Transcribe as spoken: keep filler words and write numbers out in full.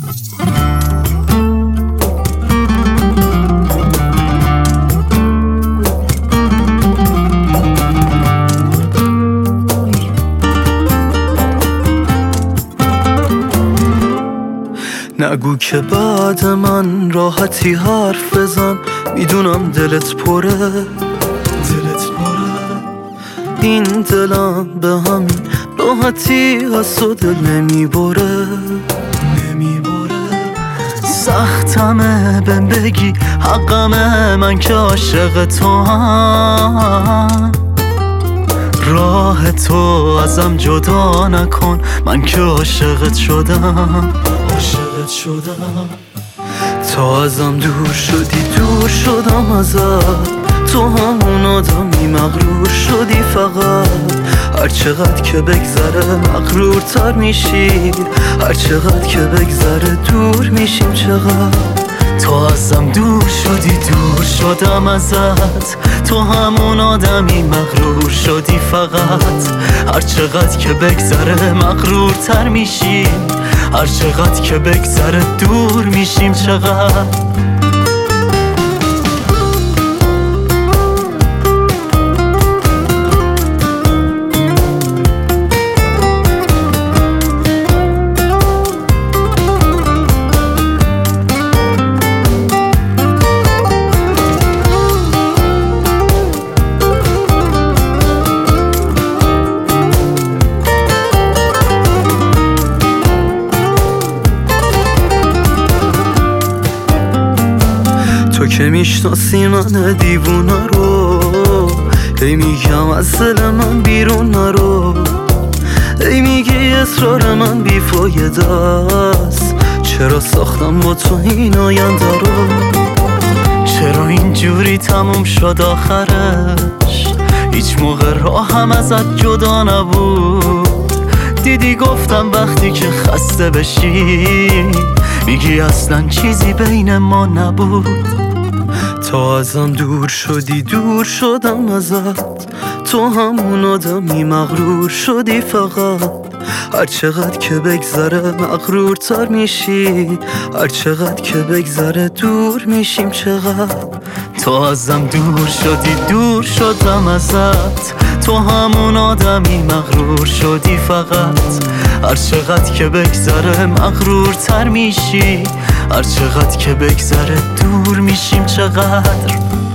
نگو که بعد من راحتی حرف بزن، میدونم دلت پره دلت پره این دلم به همین راحتی از تو دل نمیبره نمیبره سختمه بهم بگی حقمه من که عاشق تو هم، راه تو ازم جدا نکن من که عاشقت شدم عاشقت شدم. تا ازم دور شدی دور شدم ازت، تو همون آدمی مغرور شدی فقط، هر چقدر که بگذره مغرورتر میشی، هر چقدر که بگذره دور میشیم چقدر. تو ازم دور شدی دور شدم ازت، تو همون آدمی مغرور شدی فقط، هر چقدر که بگذره مغرورتر میشیم، هر چقدر که بگذره دور میشیم چقدر. تو که میشناسی من دیوونه رو، ای میگم از دل من بیرون نرو، ای میگی اصرار من بیفایده است، چرا ساختم با تو این آینده رو، چرا اینجوری تموم شد آخرش، هیچ موقع راهم ازت جدا نبود، دیدی گفتم وقتی که خسته بشی میگی اصلا چیزی بین ما نبود. تا ازم دور شدی دور شدم ازت، تو همون آدمی مغرور شدی فقط، هر چقدر که بگذره مغرورتر میشی، هر چقدر که بگذره دور میشیم چقدر. تو ازم دور شدی دور شدم ازت، تو همون آدمی مغرور شدی فقط، هر چقدر که بگذره مغرورتر میشی، هر چقدر که بگذره دور میشیم چقدر.